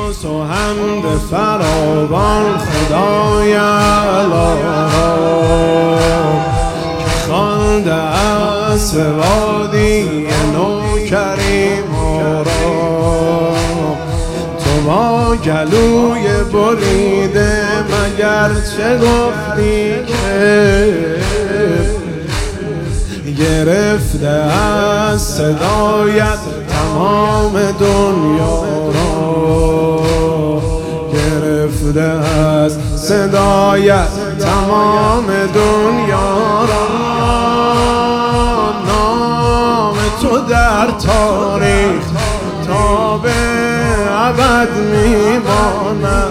ناز و حمد فراوان خدای اعلی که خوانده از وادی نوکریم را، تو با گلوی بریده مگر چه گفتی که گرفته از صدایت تمام دنیا را، گرفته از صدایت تمام دنیا را. نام تو در تاریخ تا به ابد میماند،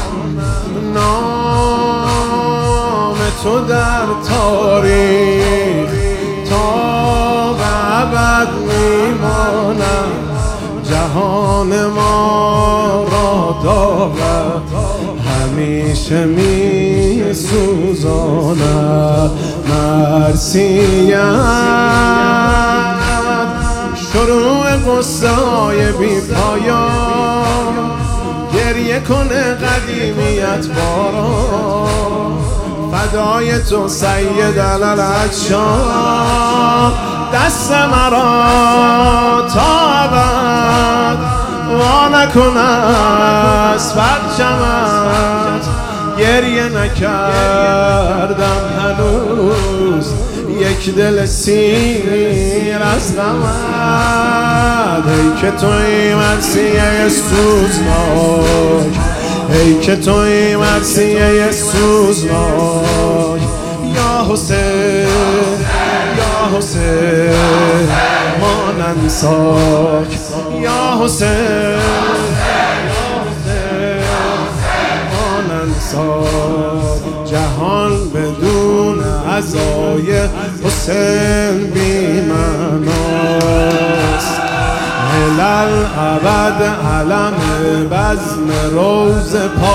نام تو در تاریخ تا به ابد میماند. جهان ما را دارد همیشه میسوزاند. مرثیت شروع قصه های بی پایان، گریه کنه قدیمیت باران. فدای تو سید العطشان، دست مرا تا ابد وا نکن از پرچمت. گریه نکردم هنوز یک دل سیر از غمت. ای که توی مرثیه سوزناک، ای که توی مرثیه سوزناک. یا حسین یا حسین ما ننساک، یا حسین ما ننساک. جهان بدون عزای حسین بی معناست. الابد علم بزم روز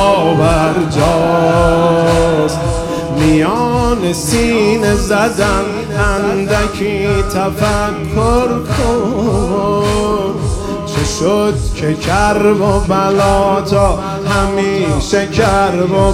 پابرجاست. میان سینه زدن اندکی تفکر کن، چه شد که کرب و بلا تا همیشه کرب و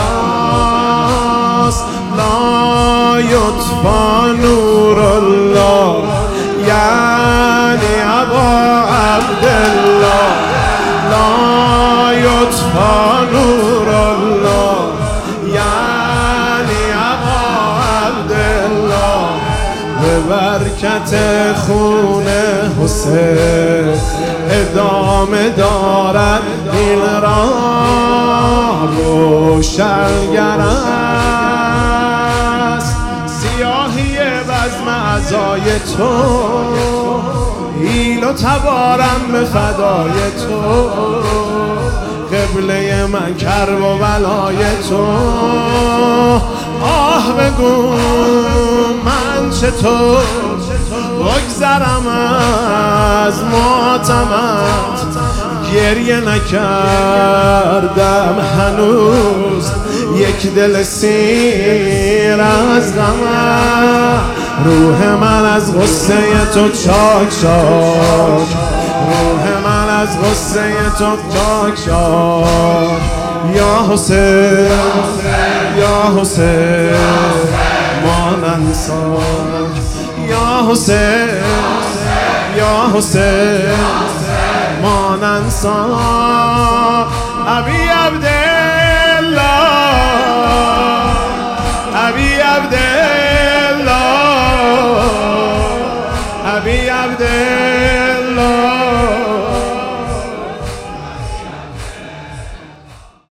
بلاست. لا یطفا نور الله یعنی ابا عبدالله، لا یطفا نور الله یعنی ابا عبدالله. به برکت خون حسین ادامه دارد این راه، روشنگر است سیاهی بزم عزای تو. ایل و تبارم به فدای تو، قبله من کرب و بلای تو. آه بگو من چطور بگذرم از ماتمت. گریه نکردم هنوز یک دل سیر از غمت. روح من از غصه تو چاک شد، روح من از غصه تو چاک شد. یا حسین یا حسین ما ننساک، یا حسین یا حسین ما ننساک. ابی عبد